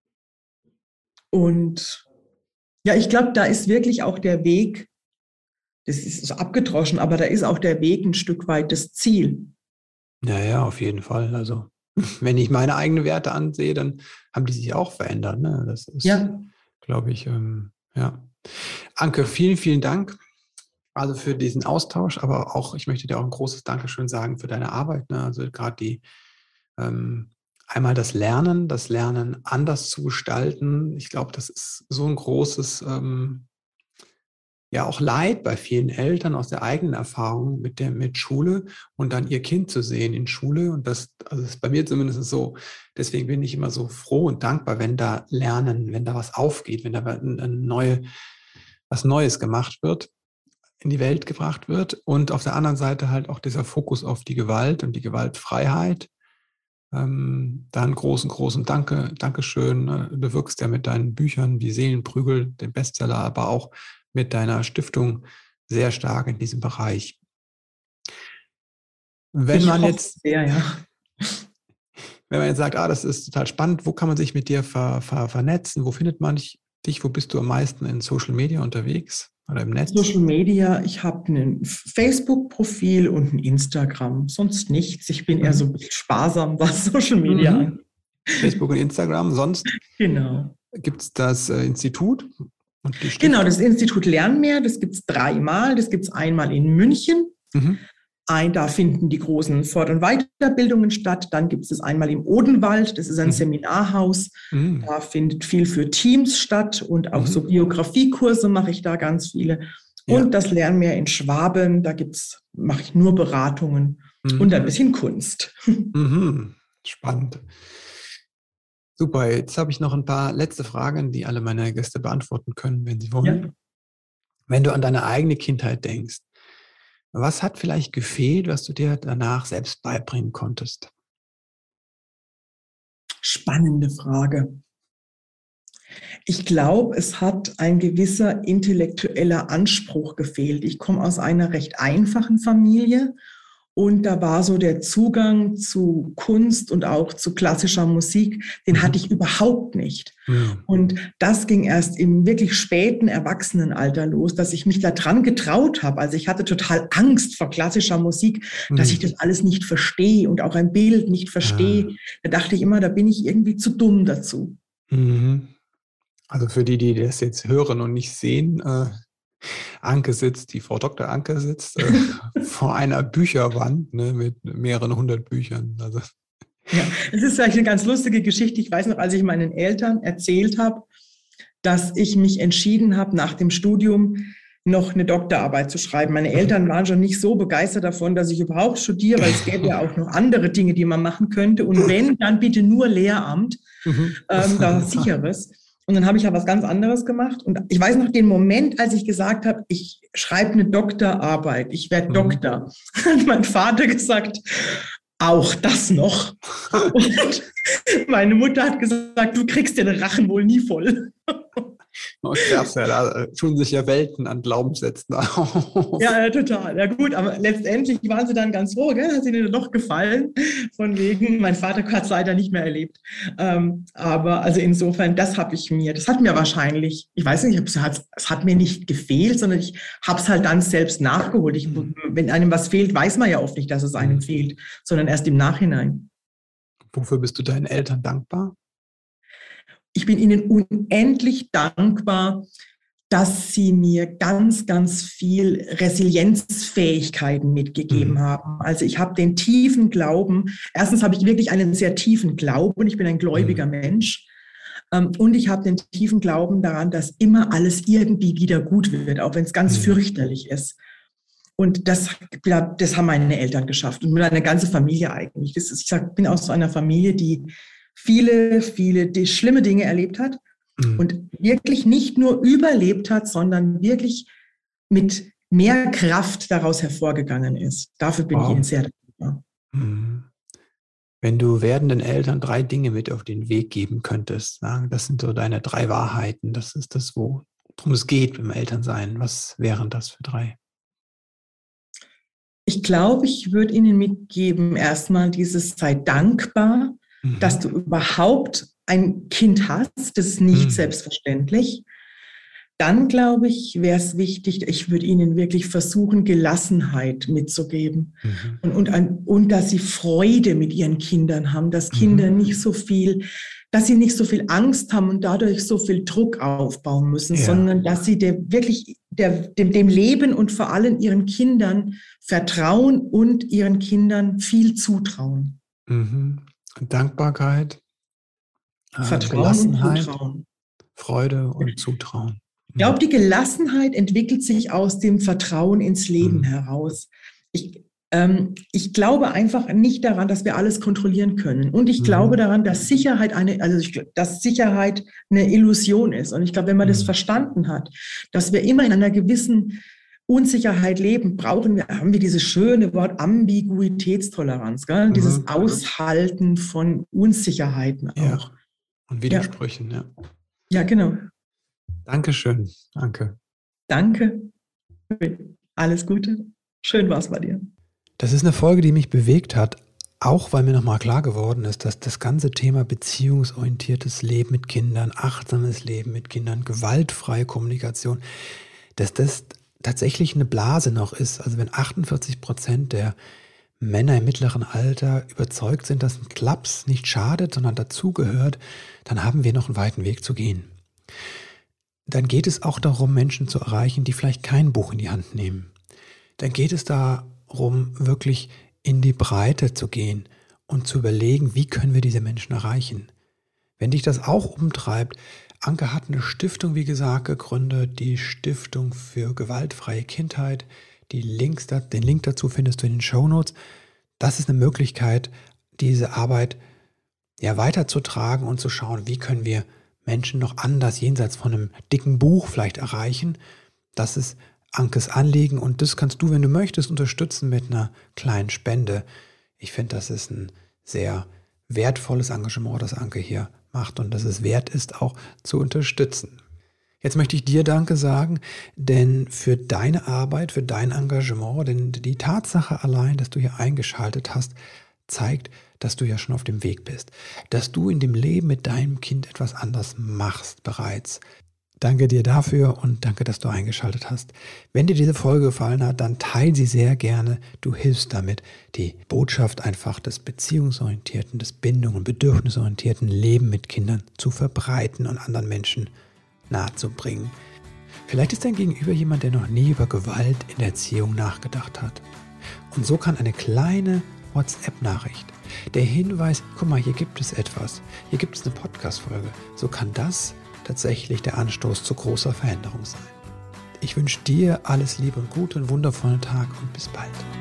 Und ja, ich glaube, da ist wirklich auch der Weg, das ist so abgedroschen, aber da ist auch der Weg ein Stück weit das Ziel. Ja, ja, auf jeden Fall. Also, wenn ich meine eigenen Werte ansehe, dann haben die sich auch verändert. Ne? Das ist, ja. glaube ich, ähm, ja. Anke, vielen, vielen Dank. Also für diesen Austausch, aber auch, ich möchte dir auch ein großes Dankeschön sagen für deine Arbeit. Ne? Also gerade die, ähm, einmal das Lernen, das Lernen anders zu gestalten. Ich glaube, das ist so ein großes, ähm, ja auch Leid bei vielen Eltern aus der eigenen Erfahrung mit der mit Schule und dann ihr Kind zu sehen in Schule. Und das, also das ist bei mir zumindest so. Deswegen bin ich immer so froh und dankbar, wenn da Lernen, wenn da was aufgeht, wenn da eine neue, was Neues gemacht wird, in die Welt gebracht wird. Und auf der anderen Seite halt auch dieser Fokus auf die Gewalt und die Gewaltfreiheit. Ähm, da einen großen, großen Danke, Dankeschön. Du wirkst ja mit deinen Büchern wie Seelenprügel, dem Bestseller, aber auch mit deiner Stiftung sehr stark in diesem Bereich. Wenn ich man jetzt, sehr, ja. wenn man jetzt sagt, ah, das ist total spannend, wo kann man sich mit dir ver, ver, vernetzen? Wo findet man dich? Wo bist du am meisten in Social Media unterwegs oder im Netz? Social Media, ich habe ein Facebook-Profil und ein Instagram, sonst nichts. Ich bin mhm. eher so ein bisschen sparsam, was Social Media mhm. angeht. Facebook und Instagram, sonst? Genau. gibt es das äh, Institut und die Genau, Stiftung? das Institut Lernmehr, das gibt es dreimal. Das gibt es einmal in München. Mhm. Ein, da finden die großen Fort- und Weiterbildungen statt. Dann gibt es das einmal im Odenwald, das ist ein Mhm. Seminarhaus. Mhm. Da findet viel für Teams statt und auch Mhm. so Biografiekurse mache ich da ganz viele. Ja. Und das Lernmehr in Schwaben, da gibt's, mache ich nur Beratungen Mhm. und ein bisschen Kunst. Mhm. Spannend. Super, jetzt habe ich noch ein paar letzte Fragen, die alle meine Gäste beantworten können, wenn sie wollen. Ja. Wenn du an deine eigene Kindheit denkst, was hat vielleicht gefehlt, was du dir danach selbst beibringen konntest? Spannende Frage. Ich glaube, es hat ein gewisser intellektueller Anspruch gefehlt. Ich komme aus einer recht einfachen Familie und da war so der Zugang zu Kunst und auch zu klassischer Musik, den hatte ich überhaupt nicht. Mhm. Und das ging erst im wirklich späten Erwachsenenalter los, dass ich mich da dran getraut habe. Also ich hatte total Angst vor klassischer Musik, dass ich das alles nicht verstehe und auch ein Bild nicht verstehe. Ah. Da dachte ich immer, da bin ich irgendwie zu dumm dazu. Mhm. Also für die, die das jetzt hören und nicht sehen, äh, Anke sitzt, die Frau Doktor Anke sitzt äh, vor einer Bücherwand, ne, mit mehreren hundert Büchern. Also. Ja, es ist vielleicht eine ganz lustige Geschichte. Ich weiß noch, als ich meinen Eltern erzählt habe, dass ich mich entschieden habe, nach dem Studium noch eine Doktorarbeit zu schreiben. Meine Eltern waren schon nicht so begeistert davon, dass ich überhaupt studiere, weil es gäbe ja auch noch andere Dinge, die man machen könnte. Und wenn, dann bitte nur Lehramt, Mhm. ähm, da sicheres. Und dann habe ich ja was ganz anderes gemacht. Und ich weiß noch den Moment, als ich gesagt habe, ich schreibe eine Doktorarbeit, ich werde Mhm. Doktor. Hat mein Vater gesagt, auch das noch. Und meine Mutter hat gesagt, du kriegst den Rachen wohl nie voll. Oh, krass, ja, da tun sich ja Welten an Glaubenssätzen auf. Ja, ja, total. Ja gut, aber letztendlich waren sie dann ganz froh, gell? Hat es ihnen doch gefallen, von wegen, mein Vater hat es leider nicht mehr erlebt. Ähm, aber also insofern, das habe ich mir, das hat mir wahrscheinlich, ich weiß nicht, es hat, es hat mir nicht gefehlt, sondern ich habe es halt dann selbst nachgeholt. Ich, wenn einem was fehlt, weiß man ja oft nicht, dass es einem fehlt, sondern erst im Nachhinein. Wofür bist du deinen Eltern dankbar? Ich bin ihnen unendlich dankbar, dass sie mir ganz, ganz viel Resilienzfähigkeiten mitgegeben Mhm. haben. Also ich habe den tiefen Glauben, erstens habe ich wirklich einen sehr tiefen Glauben, ich bin ein gläubiger Mhm. Mensch. Und ich habe den tiefen Glauben daran, dass immer alles irgendwie wieder gut wird, auch wenn es ganz Mhm. fürchterlich ist. Und das, das haben meine Eltern geschafft und meine ganze Familie eigentlich. Das ist, ich sag, bin aus so einer Familie, die viele, viele die schlimme Dinge erlebt hat mhm. und wirklich nicht nur überlebt hat, sondern wirklich mit mehr Kraft daraus hervorgegangen ist. Dafür bin wow. ich Ihnen sehr dankbar. Mhm. Wenn du werdenden Eltern drei Dinge mit auf den Weg geben könntest, sagen, das sind so deine drei Wahrheiten, das ist das, worum es geht beim Elternsein. Was wären das für drei? Ich glaube, ich würde Ihnen mitgeben, erstmal dieses sei dankbar, mhm. dass du überhaupt ein Kind hast. Das ist nicht mhm. selbstverständlich. Dann, glaube ich, wäre es wichtig, ich würde Ihnen wirklich versuchen, Gelassenheit mitzugeben. Mhm. Und, und, ein, und dass Sie Freude mit Ihren Kindern haben, dass Kinder mhm. nicht so viel, dass sie nicht so viel Angst haben und dadurch so viel Druck aufbauen müssen, ja. sondern dass sie der, wirklich der, dem, dem Leben und vor allem ihren Kindern vertrauen und ihren Kindern viel zutrauen. Mhm. Dankbarkeit, Vertrauen Gelassenheit, und Zutrauen. Freude und Zutrauen. Ich glaube, die Gelassenheit entwickelt sich aus dem Vertrauen ins Leben mhm. heraus. Ich, ähm, ich glaube einfach nicht daran, dass wir alles kontrollieren können. Und ich mhm. glaube daran, dass Sicherheit eine, also ich, dass Sicherheit eine Illusion ist. Und ich glaube, wenn man mhm. das verstanden hat, dass wir immer in einer gewissen Unsicherheit leben, brauchen wir, haben wir dieses schöne Wort Ambiguitätstoleranz, gell? Mhm. Dieses Aushalten von Unsicherheiten auch. Ja. Und Widersprüchen, ja. Ja, ja genau. Dankeschön, danke. Danke. Alles Gute. Schön war es bei dir. Das ist eine Folge, die mich bewegt hat, auch weil mir nochmal klar geworden ist, dass das ganze Thema beziehungsorientiertes Leben mit Kindern, achtsames Leben mit Kindern, gewaltfreie Kommunikation, dass das tatsächlich eine Blase noch ist. Also wenn achtundvierzig Prozent der Männer im mittleren Alter überzeugt sind, dass ein Klaps nicht schadet, sondern dazugehört, dann haben wir noch einen weiten Weg zu gehen. Dann geht es auch darum, Menschen zu erreichen, die vielleicht kein Buch in die Hand nehmen. Dann geht es darum, wirklich in die Breite zu gehen und zu überlegen, wie können wir diese Menschen erreichen. Wenn dich das auch umtreibt, Anke hat eine Stiftung, wie gesagt, gegründet, die Stiftung für gewaltfreie Kindheit. Die Links, den Link dazu findest du in den Shownotes. Das ist eine Möglichkeit, diese Arbeit ja, weiterzutragen und zu schauen, wie können wir Menschen noch anders jenseits von einem dicken Buch vielleicht erreichen. Das ist Ankes Anliegen und das kannst du, wenn du möchtest, unterstützen mit einer kleinen Spende. Ich finde, das ist ein sehr wertvolles Engagement, das Anke hier macht und dass es wert ist, auch zu unterstützen. Jetzt möchte ich dir Danke sagen, denn für deine Arbeit, für dein Engagement, denn die Tatsache allein, dass du hier eingeschaltet hast, zeigt, dass du ja schon auf dem Weg bist, dass du in dem Leben mit deinem Kind etwas anders machst bereits. Danke dir dafür und danke, dass du eingeschaltet hast. Wenn dir diese Folge gefallen hat, dann teile sie sehr gerne. Du hilfst damit, die Botschaft einfach des beziehungsorientierten, des bindung- und bedürfnisorientierten Leben mit Kindern zu verbreiten und anderen Menschen nahezubringen. Vielleicht ist dein Gegenüber jemand, der noch nie über Gewalt in der Erziehung nachgedacht hat. Und so kann eine kleine WhatsApp-Nachricht, der Hinweis, guck mal, hier gibt es etwas, hier gibt es eine Podcast-Folge, so kann das tatsächlich der Anstoß zu großer Veränderung sein. Ich wünsche dir alles Liebe und Gute, einen wundervollen Tag und bis bald.